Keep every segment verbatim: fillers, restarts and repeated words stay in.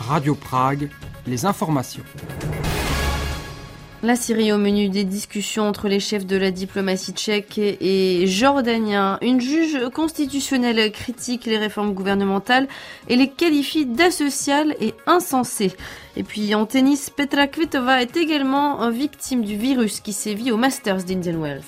Radio Prague, les informations. La Syrie au menu des discussions entre les chefs de la diplomatie tchèque et jordanien. Une juge constitutionnelle critique les réformes gouvernementales et les qualifie d'asociales et insensées. Et puis en tennis, Petra Kvitova est également victime du virus qui sévit au Masters d'Indian Wells.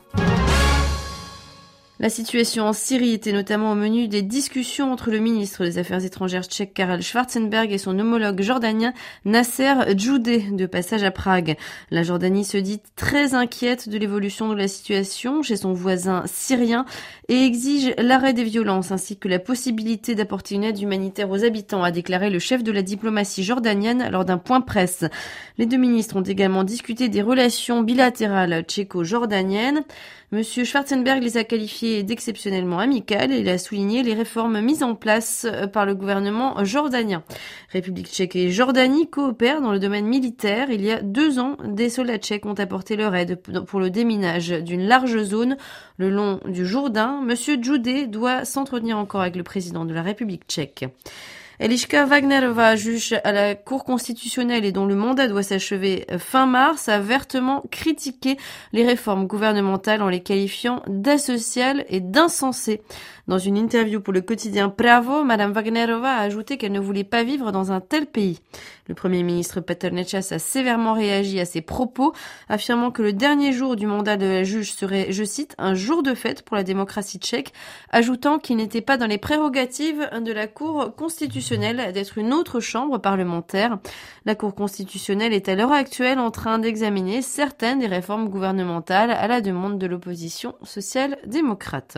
La situation en Syrie était notamment au menu des discussions entre le ministre des Affaires étrangères tchèque Karel Schwarzenberg et son homologue jordanien Nasser Djoudeh, de passage à Prague. La Jordanie se dit très inquiète de l'évolution de la situation chez son voisin syrien et exige l'arrêt des violences ainsi que la possibilité d'apporter une aide humanitaire aux habitants, a déclaré le chef de la diplomatie jordanienne lors d'un point presse. Les deux ministres ont également discuté des relations bilatérales tchéco-jordaniennes. Monsieur Schwarzenberg les a qualifiées d'exceptionnellement amicales et il a souligné les réformes mises en place par le gouvernement jordanien. République tchèque et Jordanie coopèrent dans le domaine militaire. Il y a deux ans, des soldats tchèques ont apporté leur aide pour le déminage d'une large zone le long du Jourdain. Monsieur Djoudeh doit s'entretenir encore avec le président de la République tchèque. Eliška Wagnerová, juge à la Cour constitutionnelle et dont le mandat doit s'achever fin mars, a vertement critiqué les réformes gouvernementales en les qualifiant d'asociales et d'insensées. Dans une interview pour le quotidien Pravo, Madame Wagnerová a ajouté qu'elle ne voulait pas vivre dans un tel pays. Le Premier ministre Petr Nečas a sévèrement réagi à ces propos, affirmant que le dernier jour du mandat de la juge serait, je cite, un jour de fête pour la démocratie tchèque, ajoutant qu'il n'était pas dans les prérogatives de la Cour constitutionnelle d'être une autre chambre parlementaire. La Cour constitutionnelle est à l'heure actuelle en train d'examiner certaines des réformes gouvernementales à la demande de l'opposition social-démocrate.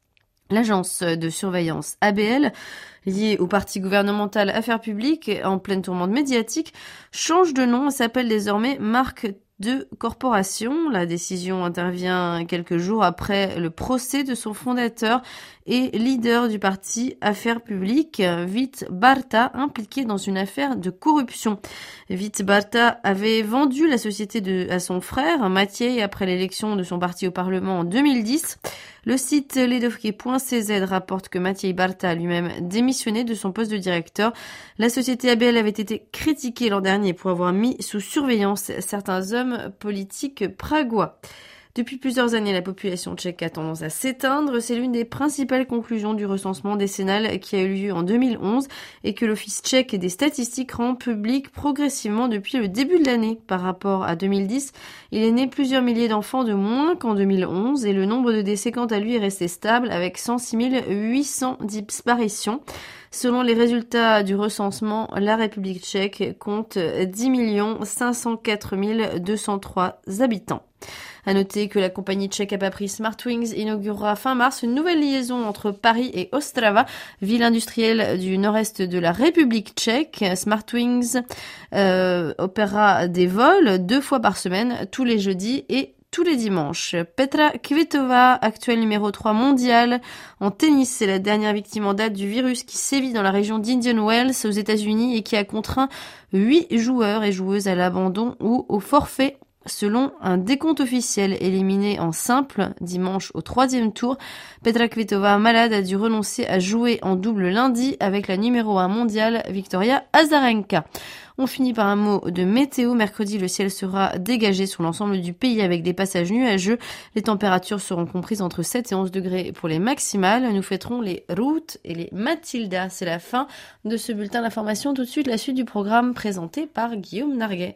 L'agence de surveillance A B L, liée au parti gouvernemental Affaires publiques en pleine tourmente médiatique, change de nom et s'appelle désormais Marque de Corporation. La décision intervient quelques jours après le procès de son fondateur et leader du parti Affaires publiques, Vít Barta, impliqué dans une affaire de corruption. Vít Barta avait vendu la société de, à son frère, Matěj, après l'élection de son parti au Parlement en deux mille dix. Le site ledovky point c z rapporte que Matěj Barta a lui-même démissionné de son poste de directeur. La société A B L avait été critiquée l'an dernier pour avoir mis sous surveillance certains hommes politiques pragois. Depuis plusieurs années, la population tchèque a tendance à s'éteindre. C'est l'une des principales conclusions du recensement décennal qui a eu lieu en deux mille onze et que l'Office tchèque des statistiques rend public progressivement depuis le début de l'année. Par rapport à deux mille dix, il est né plusieurs milliers d'enfants de moins qu'en deux mille onze et le nombre de décès quant à lui est resté stable avec cent six mille huit cents disparitions. Selon les résultats du recensement, la République tchèque compte dix millions cinq cent quatre mille deux cent trois habitants. À noter que la compagnie tchèque à bas prix Smartwings inaugurera fin mars une nouvelle liaison entre Paris et Ostrava, ville industrielle du nord-est de la République tchèque. Smartwings euh, opérera des vols deux fois par semaine, tous les jeudis et tous les dimanches. Petra Kvitova, actuelle numéro trois mondiale en tennis, c'est la dernière victime en date du virus qui sévit dans la région d'Indian Wells aux États-Unis et qui a contraint huit joueurs et joueuses à l'abandon ou au forfait. Selon un décompte officiel éliminé en simple dimanche au troisième tour, Petra Kvitova, malade, a dû renoncer à jouer en double lundi avec la numéro un mondiale Victoria Azarenka. On finit par un mot de météo. Mercredi, le ciel sera dégagé sur l'ensemble du pays avec des passages nuageux. Les températures seront comprises entre sept et onze degrés pour les maximales. Nous fêterons les Ruth et les Mathilda. C'est la fin de ce bulletin d'information. Tout de suite, la suite du programme présenté par Guillaume Narguet.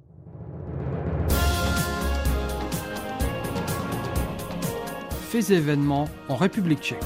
Faits et événements en République tchèque.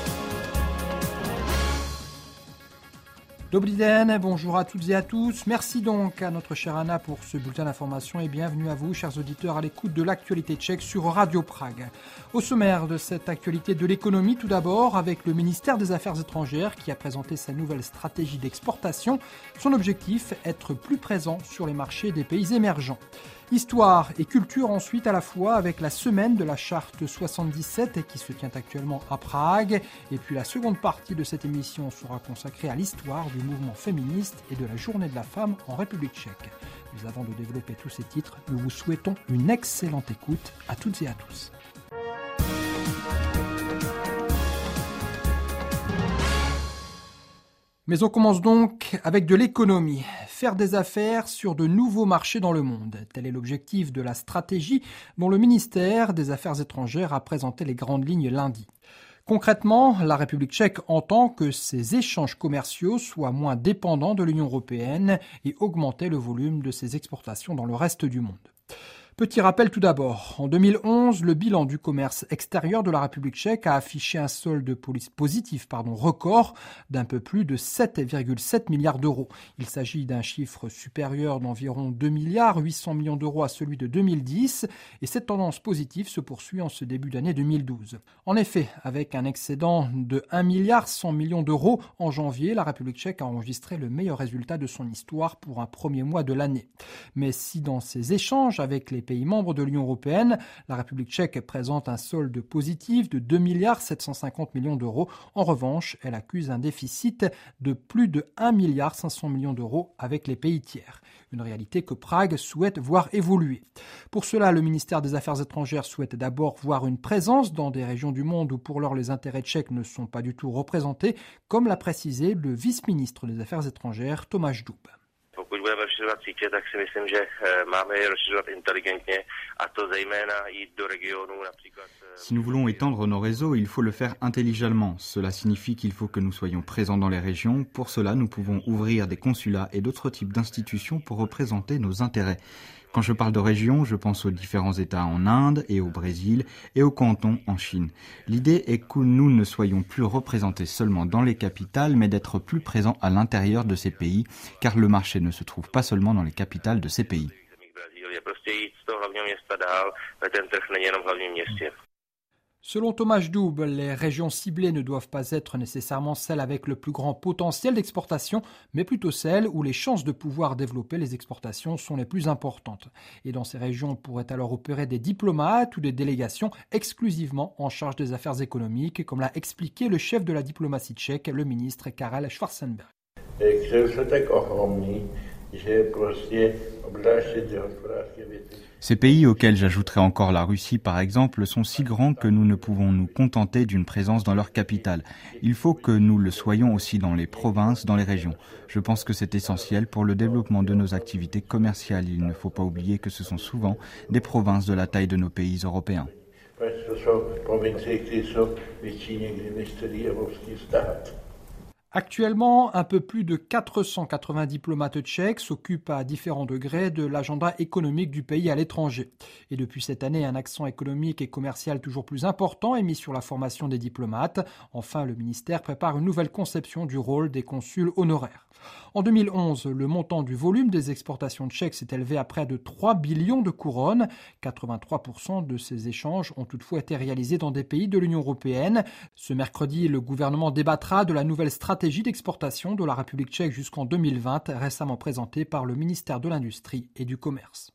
Dobrý den, bonjour à toutes et à tous. Merci donc à notre chère Anna pour ce bulletin d'information et bienvenue à vous, chers auditeurs, à l'écoute de l'actualité tchèque sur Radio Prague. Au sommaire de cette actualité de l'économie, tout d'abord, avec le ministère des Affaires étrangères qui a présenté sa nouvelle stratégie d'exportation. Son objectif, être plus présent sur les marchés des pays émergents. Histoire et culture ensuite à la fois avec la semaine de la charte soixante-dix-sept qui se tient actuellement à Prague. Et puis la seconde partie de cette émission sera consacrée à l'histoire du mouvement féministe et de la journée de la femme en République tchèque. Mais avant de développer tous ces titres, nous vous souhaitons une excellente écoute à toutes et à tous. Mais on commence donc avec de l'économie. Faire des affaires sur de nouveaux marchés dans le monde. Tel est l'objectif de la stratégie dont le ministère des Affaires étrangères a présenté les grandes lignes lundi. Concrètement, la République tchèque entend que ses échanges commerciaux soient moins dépendants de l'Union européenne et augmenter le volume de ses exportations dans le reste du monde. Petit rappel tout d'abord. En deux mille onze, le bilan du commerce extérieur de la République tchèque a affiché un solde positif pardon, record d'un peu plus de sept virgule sept milliards d'euros. Il s'agit d'un chiffre supérieur d'environ deux milliards huit cents millions d'euros à celui de deux mille dix et cette tendance positive se poursuit en ce début d'année deux mille douze. En effet, avec un excédent de un milliard cent millions d'euros en janvier, la République tchèque a enregistré le meilleur résultat de son histoire pour un premier mois de l'année. Mais si dans ses échanges avec les pays membres de l'Union européenne, la République tchèque présente un solde positif de deux milliards sept cent cinquante millions d'euros. En revanche, elle accuse un déficit de plus de un milliard cinq cents millions d'euros avec les pays tiers. Une réalité que Prague souhaite voir évoluer. Pour cela, le ministère des Affaires étrangères souhaite d'abord voir une présence dans des régions du monde où pour l'heure les intérêts tchèques ne sont pas du tout représentés, comme l'a précisé le vice-ministre des Affaires étrangères, Tomáš Dub. Pokud budeme rozšiřovat sítě, tak si myslím, že máme je rozšiřovat inteligentně a to zejména jít do regionů například. Si nous voulons étendre nos réseaux, il faut le faire intelligemment. Cela signifie qu'il faut que nous soyons présents dans les régions. Pour cela, nous pouvons ouvrir des consulats et d'autres types d'institutions pour représenter nos intérêts. Quand je parle de régions, je pense aux différents États en Inde et au Brésil et aux cantons en Chine. L'idée est que nous ne soyons plus représentés seulement dans les capitales, mais d'être plus présents à l'intérieur de ces pays, car le marché ne se trouve pas seulement dans les capitales de ces pays. Selon Tomáš Dub, les régions ciblées ne doivent pas être nécessairement celles avec le plus grand potentiel d'exportation, mais plutôt celles où les chances de pouvoir développer les exportations sont les plus importantes. Et dans ces régions pourraient alors opérer des diplomates ou des délégations exclusivement en charge des affaires économiques, comme l'a expliqué le chef de la diplomatie tchèque, le ministre Karel Schwarzenberg. Ces pays auxquels j'ajouterai encore la Russie par exemple sont si grands que nous ne pouvons nous contenter d'une présence dans leur capitale. Il faut que nous le soyons aussi dans les provinces, dans les régions. Je pense que c'est essentiel pour le développement de nos activités commerciales. Il ne faut pas oublier que ce sont souvent des provinces de la taille de nos pays européens. Actuellement, un peu plus de quatre cent quatre-vingts diplomates tchèques s'occupent à différents degrés de l'agenda économique du pays à l'étranger. Et depuis cette année, un accent économique et commercial toujours plus important est mis sur la formation des diplomates. Enfin, le ministère prépare une nouvelle conception du rôle des consuls honoraires. En deux mille onze, le montant du volume des exportations tchèques s'est élevé à près de trois billions de couronnes. quatre-vingt-trois pour cent de ces échanges ont toutefois été réalisés dans des pays de l'Union européenne. Ce mercredi, le gouvernement débattra de la nouvelle stratégie d'exportation de la République tchèque jusqu'en deux mille vingt, récemment présentée par le ministère de l'Industrie et du Commerce.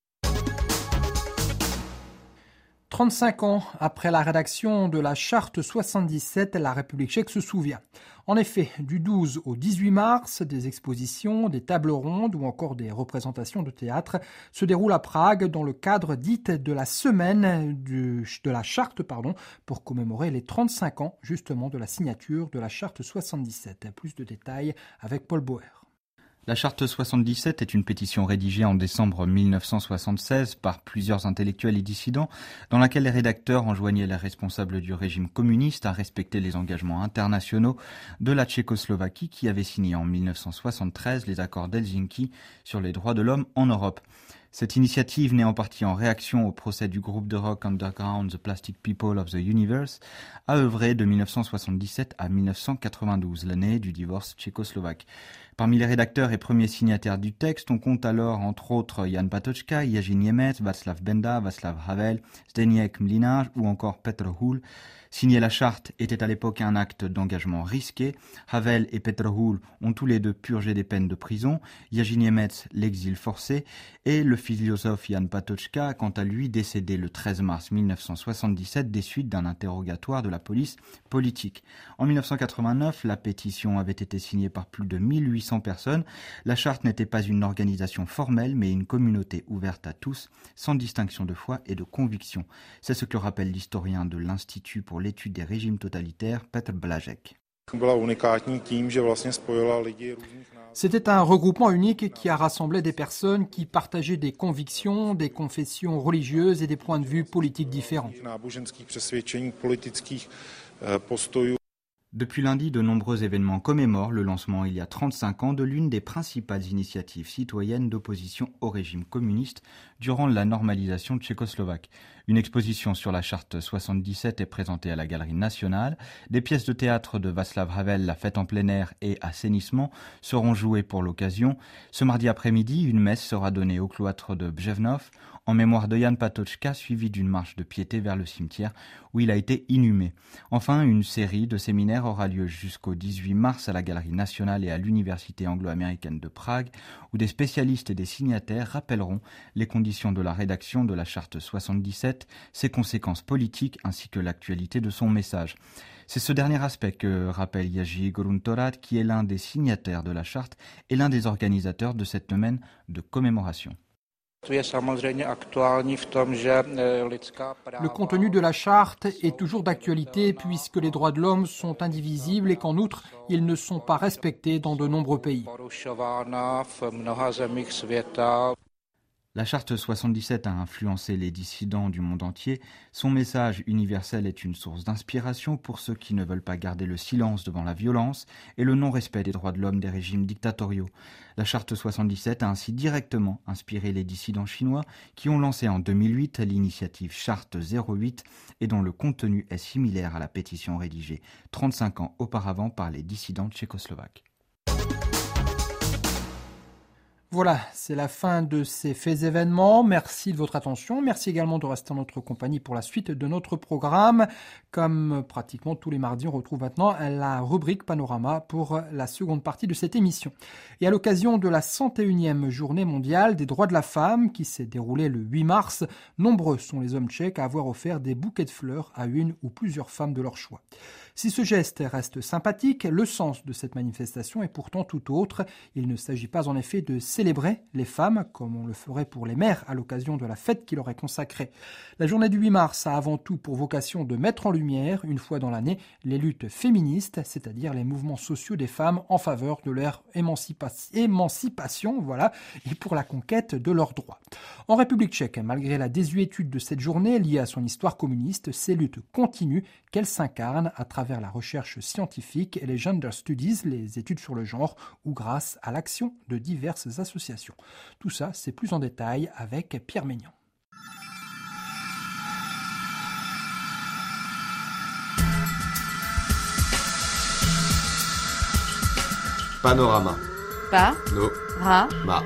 trente-cinq ans après la rédaction de la Charte soixante-dix-sept, la République tchèque se souvient. En effet, du douze au dix-huit mars, des expositions, des tables rondes ou encore des représentations de théâtre se déroulent à Prague dans le cadre dit de la semaine du, de la Charte pardon, pour commémorer les trente-cinq ans justement de la signature de la Charte soixante-dix-sept. Plus de détails avec Paul Bauer. La Charte soixante-dix-sept est une pétition rédigée en décembre mille neuf cent soixante-seize par plusieurs intellectuels et dissidents, dans laquelle les rédacteurs enjoignaient les responsables du régime communiste à respecter les engagements internationaux de la Tchécoslovaquie qui avait signé en mille neuf cent soixante-treize les accords d'Helsinki sur les droits de l'homme en Europe. Cette initiative naît en partie en réaction au procès du groupe de rock underground The Plastic People of the Universe, a œuvré de mille neuf cent soixante-dix-sept à mille neuf cent quatre-vingt-douze, l'année du divorce tchécoslovaque. Parmi les rédacteurs et premiers signataires du texte, on compte alors entre autres Jan Patočka, Jiří Němec, Václav Benda, Václav Havel, Zdeněk Mlynář ou encore Petr Hůl. Signer la charte était à l'époque un acte d'engagement risqué. Havel et Petr Hůl ont tous les deux purgé des peines de prison, Jiří Němec l'exil forcé et le philosophe Jan Patočka, quant à lui, décédé le treize mars mille neuf cent soixante-dix-sept des suites d'un interrogatoire de la police politique. En mille neuf cent quatre-vingt-neuf, la pétition avait été signée par plus de mille huit cents personnes. La charte n'était pas une organisation formelle, mais une communauté ouverte à tous, sans distinction de foi et de conviction. C'est ce que rappelle l'historien de l'Institut pour l'étude des régimes totalitaires, Petr Blažek. C'était un regroupement unique qui a rassemblé des personnes qui partageaient des convictions, des confessions religieuses et des points de vue politiques différents. Depuis lundi, de nombreux événements commémorent le lancement il y a trente-cinq ans de l'une des principales initiatives citoyennes d'opposition au régime communiste durant la normalisation tchécoslovaque. Une exposition sur la charte soixante-dix-sept est présentée à la Galerie nationale. Des pièces de théâtre de Václav Havel, La fête en plein air et Assainissement seront jouées pour l'occasion. Ce mardi après-midi, une messe sera donnée au cloître de Břevnov en mémoire de Jan Patočka, suivie d'une marche de piété vers le cimetière où il a été inhumé. Enfin, une série de séminaires aura lieu jusqu'au dix-huit mars à la Galerie nationale et à l'Université anglo-américaine de Prague, où des spécialistes et des signataires rappelleront les conditions de la rédaction de la charte soixante-dix-sept, ses conséquences politiques ainsi que l'actualité de son message. C'est ce dernier aspect que rappelle Jerzy Gruntorad, qui est l'un des signataires de la charte et l'un des organisateurs de cette semaine de commémoration. Le contenu de la charte est toujours d'actualité puisque les droits de l'homme sont indivisibles et qu'en outre, ils ne sont pas respectés dans de nombreux pays. La charte soixante-dix-sept a influencé les dissidents du monde entier. Son message universel est une source d'inspiration pour ceux qui ne veulent pas garder le silence devant la violence et le non-respect des droits de l'homme des régimes dictatoriaux. La charte soixante-dix-sept a ainsi directement inspiré les dissidents chinois qui ont lancé en deux mille huit l'initiative Charte zéro huit et dont le contenu est similaire à la pétition rédigée trente-cinq ans auparavant par les dissidents tchécoslovaques. Voilà, c'est la fin de ces faits événements. Merci de votre attention. Merci également de rester en notre compagnie pour la suite de notre programme. Comme pratiquement tous les mardis, on retrouve maintenant la rubrique Panorama pour la seconde partie de cette émission. Et à l'occasion de la cent et unième journée mondiale des droits de la femme qui s'est déroulée le huit mars, nombreux sont les hommes tchèques à avoir offert des bouquets de fleurs à une ou plusieurs femmes de leur choix. Si ce geste reste sympathique, le sens de cette manifestation est pourtant tout autre. Il ne s'agit pas en effet de célébrer les femmes, comme on le ferait pour les mères à l'occasion de la fête qui leur est consacrée. La journée du huit mars a avant tout pour vocation de mettre en lumière, une fois dans l'année, les luttes féministes, c'est-à-dire les mouvements sociaux des femmes en faveur de leur émancipa- émancipation, voilà, et pour la conquête de leurs droits. En République tchèque, malgré la désuétude de cette journée liée à son histoire communiste, ces luttes continuent, qu'elles s'incarnent à travers la recherche scientifique et les gender studies, les études sur le genre, ou grâce à l'action de diverses associations. Tout ça, c'est plus en détail avec Pierre Maignan. Panorama. Pa. No. Ra. Ma.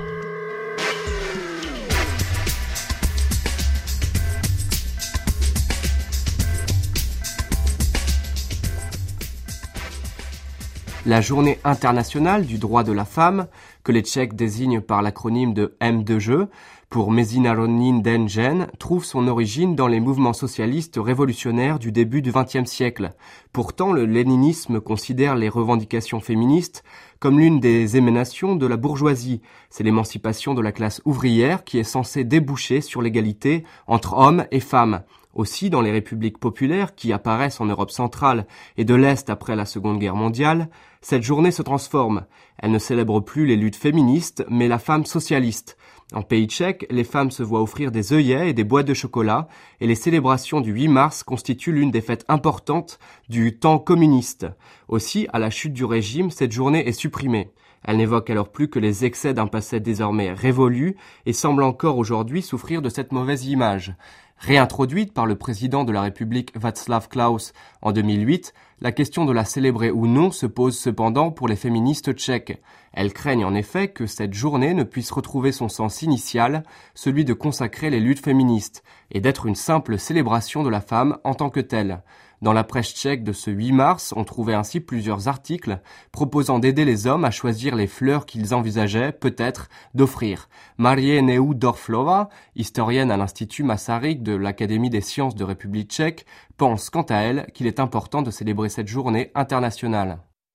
La journée internationale du droit de la femme, que les Tchèques désignent par l'acronyme de M deux G, pour Mezinárodní den žen, trouve son origine dans les mouvements socialistes révolutionnaires du début du vingtième siècle. Pourtant, le léninisme considère les revendications féministes comme l'une des émanations de la bourgeoisie. C'est l'émancipation de la classe ouvrière qui est censée déboucher sur l'égalité entre hommes et femmes. Aussi, dans les républiques populaires qui apparaissent en Europe centrale et de l'Est après la Seconde Guerre mondiale, cette journée se transforme. Elle ne célèbre plus les luttes féministes, mais la femme socialiste. En pays tchèque, les femmes se voient offrir des œillets et des boîtes de chocolat, et les célébrations du huit mars constituent l'une des fêtes importantes du temps communiste. Aussi, à la chute du régime, cette journée est supprimée. Elle n'évoque alors plus que les excès d'un passé désormais révolu et semble encore aujourd'hui souffrir de cette mauvaise image. Réintroduite par le président de la République Václav Klaus en deux mille huit, la question de la célébrer ou non se pose cependant pour les féministes tchèques. Elles craignent en effet que cette journée ne puisse retrouver son sens initial, celui de consacrer les luttes féministes, et d'être une simple célébration de la femme en tant que telle. Dans la presse tchèque de ce huit mars, on trouvait ainsi plusieurs articles proposant d'aider les hommes à choisir les fleurs qu'ils envisageaient, peut-être, d'offrir. Marie Neudorflova, historienne à l'Institut Masaryk de l'Académie des sciences de République tchèque, pense quant à elle qu'il est important de célébrer cette journée internationale.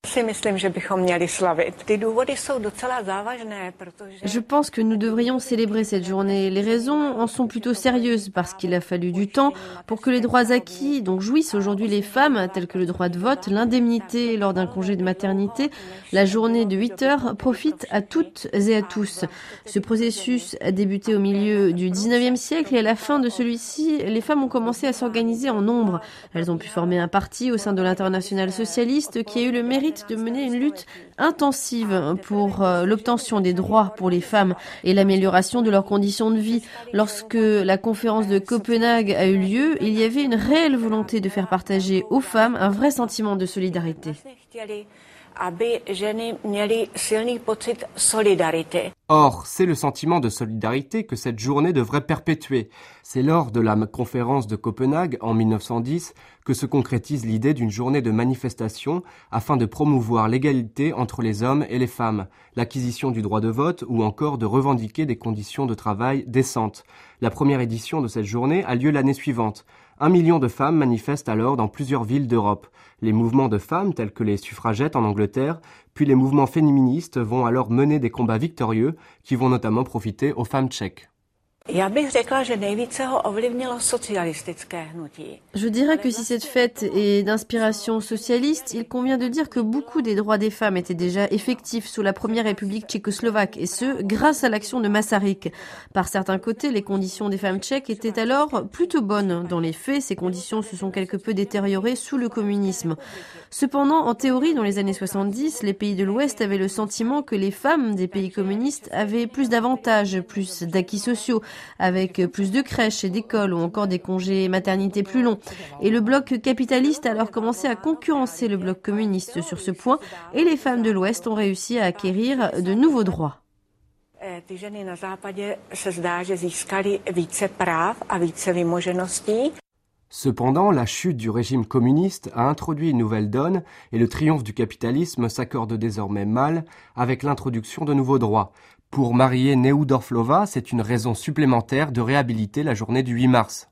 Je pense que nous devrions célébrer cette journée. Les raisons en sont plutôt sérieuses parce qu'il a fallu du temps pour que les droits acquis, dont jouissent aujourd'hui les femmes, tels que le droit de vote, l'indemnité lors d'un congé de maternité, la journée de huit heures, profitent à toutes et à tous. Ce processus a débuté au milieu du dix-neuvième siècle et à la fin de celui-ci, les femmes ont commencé à s'organiser en nombre. Elles ont pu former un parti au sein de l'Internationale socialiste qui a eu le mérite de mener une lutte intensive pour euh, l'obtention des droits pour les femmes et l'amélioration de leurs conditions de vie. Lorsque la conférence de Copenhague a eu lieu, il y avait une réelle volonté de faire partager aux femmes un vrai sentiment de solidarité. Or, c'est le sentiment de solidarité que cette journée devrait perpétuer. C'est lors de la conférence de Copenhague en mille neuf cent dix que se concrétise l'idée d'une journée de manifestation afin de promouvoir l'égalité entre les hommes et les femmes, l'acquisition du droit de vote ou encore de revendiquer des conditions de travail décentes. La première édition de cette journée a lieu l'année suivante. Un million de femmes manifestent alors dans plusieurs villes d'Europe. Les mouvements de femmes, tels que les suffragettes en Angleterre, puis les mouvements féministes vont alors mener des combats victorieux qui vont notamment profiter aux femmes tchèques. Je dirais que si cette fête est d'inspiration socialiste, il convient de dire que beaucoup des droits des femmes étaient déjà effectifs sous la première République tchécoslovaque, et ce, grâce à l'action de Masaryk. Par certains côtés, les conditions des femmes tchèques étaient alors plutôt bonnes. Dans les faits, ces conditions se sont quelque peu détériorées sous le communisme. Cependant, en théorie, dans les années soixante-dix, les pays de l'Ouest avaient le sentiment que les femmes des pays communistes avaient plus d'avantages, plus d'acquis sociaux, avec plus de crèches et d'écoles ou encore des congés maternité plus longs. Et le bloc capitaliste a alors commencé à concurrencer le bloc communiste sur ce point et les femmes de l'Ouest ont réussi à acquérir de nouveaux droits. Cependant, la chute du régime communiste a introduit une nouvelle donne et le triomphe du capitalisme s'accorde désormais mal avec l'introduction de nouveaux droits. Pour Marie Neudorflova, c'est une raison supplémentaire de réhabiliter la journée du huit mars.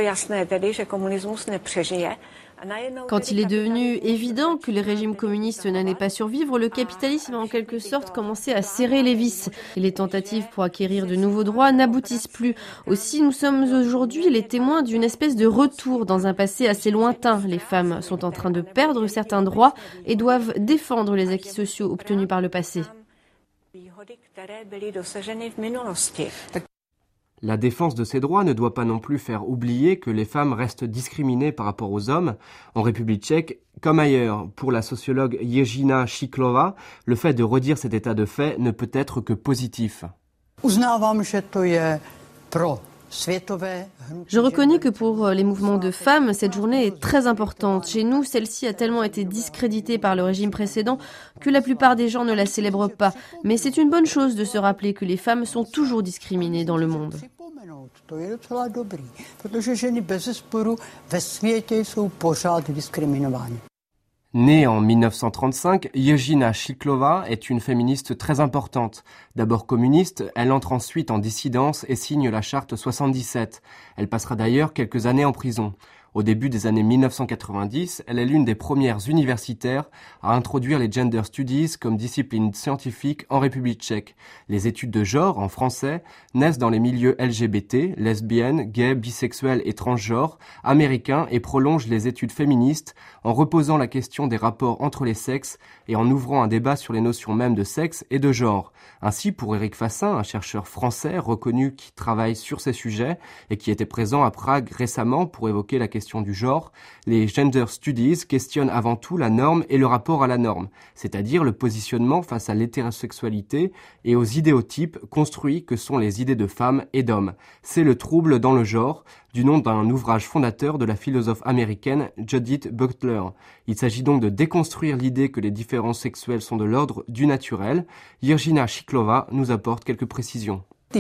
Quand il est devenu évident que les régimes communistes n'allaient pas survivre, le capitalisme a en quelque sorte commencé à serrer les vis. Et les tentatives pour acquérir de nouveaux droits n'aboutissent plus. Aussi, nous sommes aujourd'hui les témoins d'une espèce de retour dans un passé assez lointain. Les femmes sont en train de perdre certains droits et doivent défendre les acquis sociaux obtenus par le passé. La défense de ces droits ne doit pas non plus faire oublier que les femmes restent discriminées par rapport aux hommes, en République tchèque comme ailleurs. Pour la sociologue Jiřina Šíklová, le fait de redire cet état de fait ne peut être que positif. Je reconnais que pour les mouvements de femmes, cette journée est très importante. Chez nous, celle-ci a tellement été discréditée par le régime précédent que la plupart des gens ne la célèbrent pas. Mais c'est une bonne chose de se rappeler que les femmes sont toujours discriminées dans le monde. Née en mille neuf cent trente-cinq, Jiřina Šíklová est une féministe très importante. D'abord communiste, elle entre ensuite en dissidence et signe la charte soixante-dix-sept. Elle passera d'ailleurs quelques années en prison. Au début des années mille neuf cent quatre-vingt-dix, elle est l'une des premières universitaires à introduire les gender studies comme discipline scientifique en République tchèque. Les études de genre, en français, naissent dans les milieux L G B T, lesbiennes, gays, bisexuels et transgenres, américains et prolongent les études féministes en reposant la question des rapports entre les sexes et en ouvrant un débat sur les notions mêmes de sexe et de genre. Ainsi, pour Éric Fassin, un chercheur français reconnu qui travaille sur ces sujets et qui était présent à Prague récemment pour évoquer la question du genre, les gender studies questionnent avant tout la norme et le rapport à la norme, c'est-à-dire le positionnement face à l'hétérosexualité et aux idéotypes construits que sont les idées de femmes et d'hommes. C'est le trouble dans le genre, du nom d'un ouvrage fondateur de la philosophe américaine Judith Butler. Il s'agit donc de déconstruire l'idée que les différences sexuelles sont de l'ordre du naturel. Jiřina Šíklová nous apporte quelques précisions. Les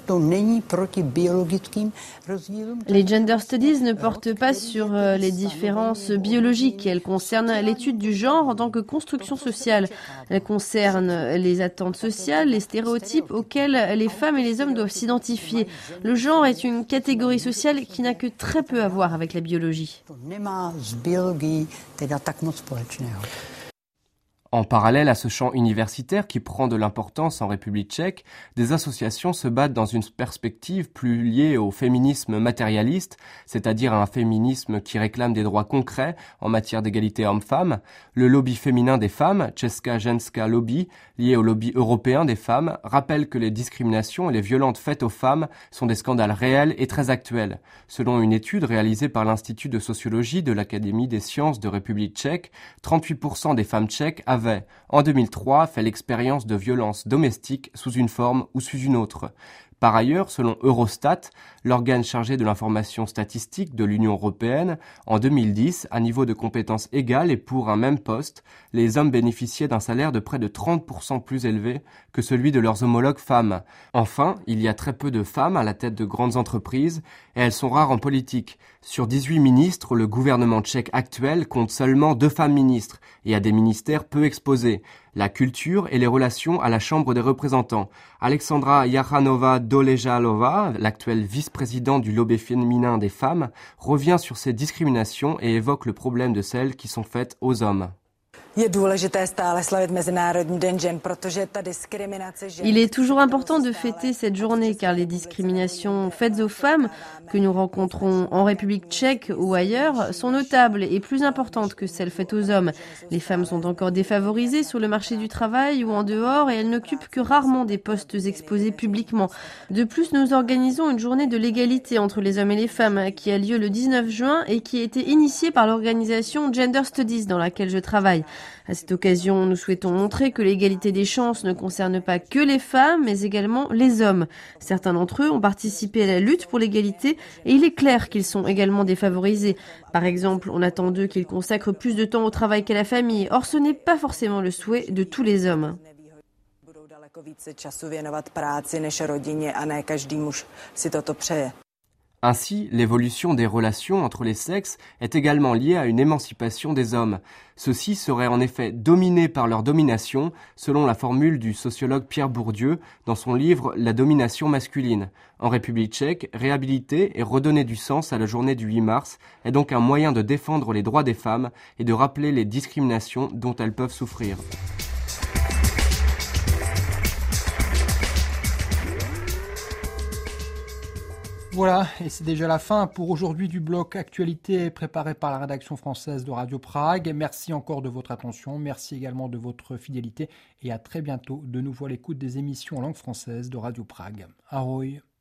gender studies ne portent pas sur les différences biologiques. Elles concernent l'étude du genre en tant que construction sociale. Elles concernent les attentes sociales, les stéréotypes auxquels les femmes et les hommes doivent s'identifier. Le genre est une catégorie sociale qui n'a que très peu à voir avec la biologie. En parallèle à ce champ universitaire qui prend de l'importance en République tchèque, des associations se battent dans une perspective plus liée au féminisme matérialiste, c'est-à-dire à un féminisme qui réclame des droits concrets en matière d'égalité homme-femme. Le lobby féminin des femmes, Česká ženská lobby, lié au lobby européen des femmes, rappelle que les discriminations et les violences faites aux femmes sont des scandales réels et très actuels. Selon une étude réalisée par l'Institut de sociologie de l'Académie des sciences de République tchèque, trente-huit pour cent des femmes tchèques avaient avait, en deux mille trois, fait l'expérience de violences domestiques sous une forme ou sous une autre. Par ailleurs, selon Eurostat, l'organe chargé de l'information statistique de l'Union européenne, en deux mille dix, à niveau de compétences égales et pour un même poste, les hommes bénéficiaient d'un salaire de près de trente pour cent plus élevé que celui de leurs homologues femmes. Enfin, il y a très peu de femmes à la tête de grandes entreprises et elles sont rares en politique. Sur dix-huit ministres, le gouvernement tchèque actuel compte seulement deux femmes ministres et a des ministères peu exposés. La culture et les relations à la Chambre des représentants. Alexandra Jachanova-Doležalová, l'actuelle vice-présidente du lobby féminin des femmes, revient sur ces discriminations et évoque le problème de celles qui sont faites aux hommes. Il est toujours important de fêter cette journée car les discriminations faites aux femmes que nous rencontrons en République tchèque ou ailleurs sont notables et plus importantes que celles faites aux hommes. Les femmes sont encore défavorisées sur le marché du travail ou en dehors et elles n'occupent que rarement des postes exposés publiquement. De plus, nous organisons une journée de l'égalité entre les hommes et les femmes qui a lieu le dix-neuf juin et qui a été initiée par l'organisation Gender Studies dans laquelle je travaille. À cette occasion, nous souhaitons montrer que l'égalité des chances ne concerne pas que les femmes, mais également les hommes. Certains d'entre eux ont participé à la lutte pour l'égalité et il est clair qu'ils sont également défavorisés. Par exemple, on attend d'eux qu'ils consacrent plus de temps au travail qu'à la famille. Or, ce n'est pas forcément le souhait de tous les hommes. Ainsi, l'évolution des relations entre les sexes est également liée à une émancipation des hommes. Ceux-ci seraient en effet dominés par leur domination, selon la formule du sociologue Pierre Bourdieu dans son livre « La domination masculine ». En République tchèque, réhabiliter et redonner du sens à la journée du huit mars est donc un moyen de défendre les droits des femmes et de rappeler les discriminations dont elles peuvent souffrir. Voilà, et c'est déjà la fin pour aujourd'hui du bloc Actualité préparé par la rédaction française de Radio Prague. Merci encore de votre attention, merci également de votre fidélité et à très bientôt de nouveau à l'écoute des émissions en langue française de Radio Prague. Ahoj.